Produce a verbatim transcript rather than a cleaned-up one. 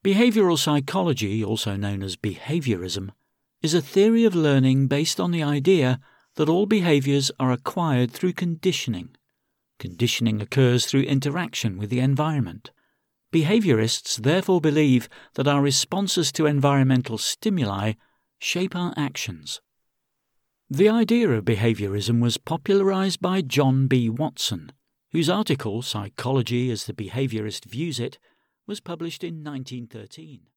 Behavioral psychology, also known as behaviorism, is a theory of learning based on the idea that all behaviors are acquired through conditioning. Conditioning occurs through interaction with the environment. Behaviorists therefore believe that our responses to environmental stimuli shape our actions. The idea of behaviorism was popularized by John B. Watson, whose article, Psychology as the Behaviorist Views It, was published in nineteen thirteen.